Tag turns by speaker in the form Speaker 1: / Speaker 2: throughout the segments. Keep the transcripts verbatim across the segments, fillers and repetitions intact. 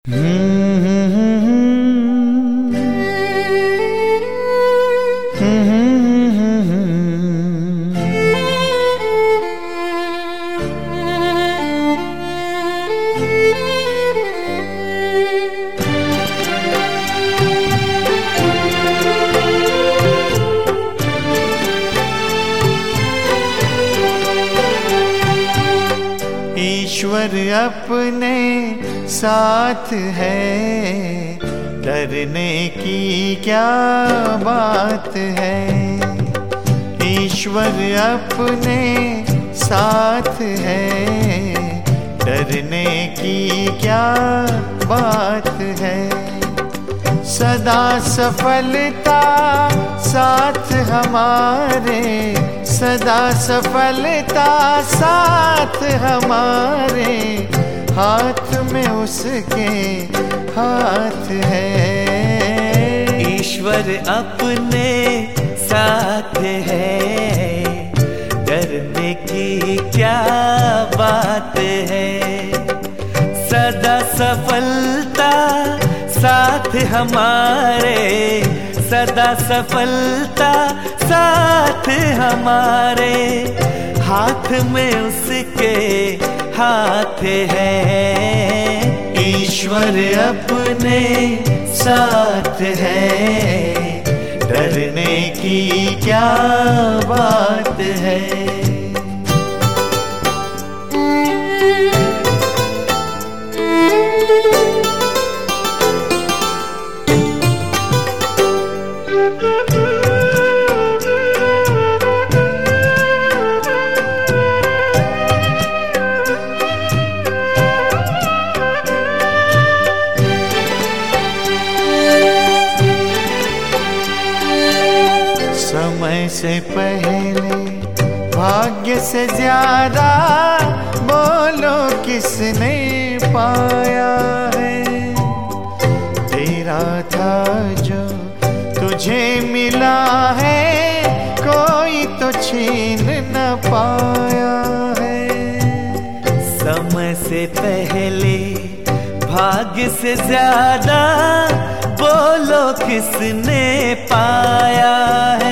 Speaker 1: ईश्वर अपने साथ है, डरने की क्या बात है। ईश्वर अपने साथ है, डरने की क्या बात है। सदा सफलता साथ हमारे, सदा सफलता साथ हमारे, हाथ में उसके हाथ है।
Speaker 2: ईश्वर अपने साथ है, डरने की क्या बात है। सदा सफलता साथ हमारे, सदा सफलता साथ हमारे, हाथ में उसके हाथ है।
Speaker 1: ईश्वर अपने साथ है, डरने की क्या बात है। समय से पहले भाग्य से ज्यादा, बोलो किसने पाया है। तेरा था जो तुझे मिला है, कोई तो छीन न पाया है।
Speaker 2: समय से पहले भाग्य से ज्यादा, बोलो किसने पाया है।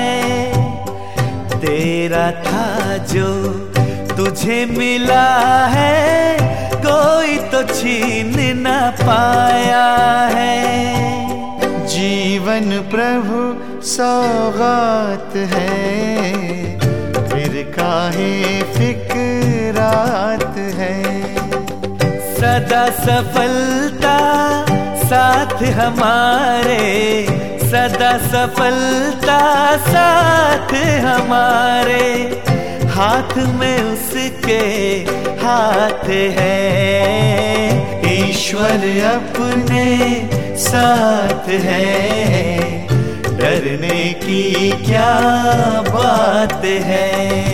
Speaker 2: तेरा था जो तुझे मिला है, कोई तो छीन न पाया है।
Speaker 1: जीवन प्रभु सौगात है, फिर काहे फिक्रात है।
Speaker 2: सदा सफलता साथ हमारे, सदा सफलता साथ हमारे, हाथ में उसके हाथ है।
Speaker 1: ईश्वर अपने साथ है, डरने की क्या बात है।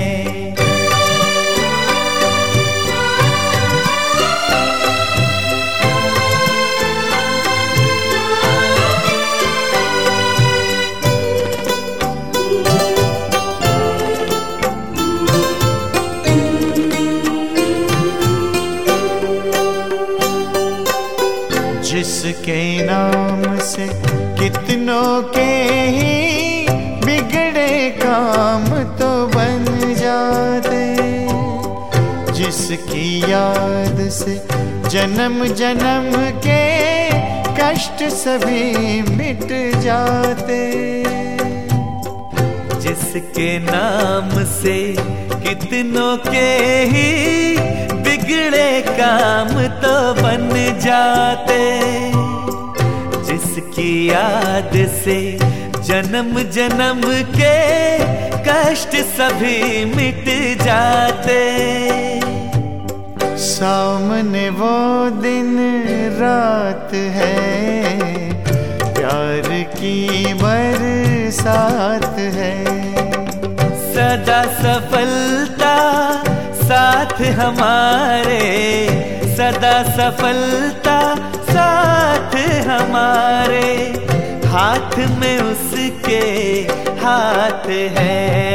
Speaker 1: जिसके नाम से कितनों के ही बिगड़े काम तो बन जाते, जिसकी याद से जन्म जन्म के कष्ट सभी मिट जाते।
Speaker 2: जिसके नाम से कितनों के ही बिगड़े काम तो बन जाते, जिसकी याद से जन्म जन्म के कष्ट सभी मिट जाते।
Speaker 1: सामने वो दिन रात है, प्यार की बरसात है।
Speaker 2: सदा सफलता साथ हमारे, सदा सफलता साथ हमारे, हाथ में उसके हाथ है।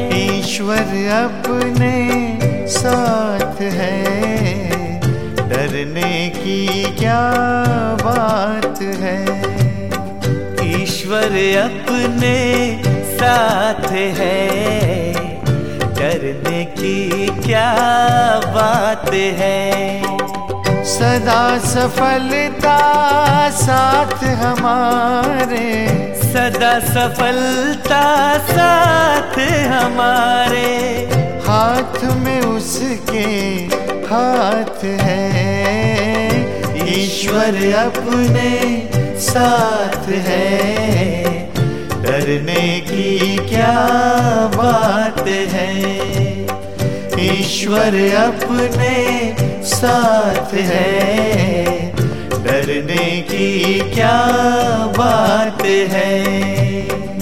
Speaker 1: ईश्वर अपने साथ है, डर डरने की क्या बात है।
Speaker 2: ईश्वर अपने साथ है, डरने की क्या बात है।
Speaker 1: सदा सफलता साथ हमारे,
Speaker 2: सदा सफलता साथ हमारे।
Speaker 1: हाथ में उसके हाथ है, ईश्वर अपने साथ है, डरने की क्या बात है। ईश्वर अपने साथ है, डरने की क्या बात है।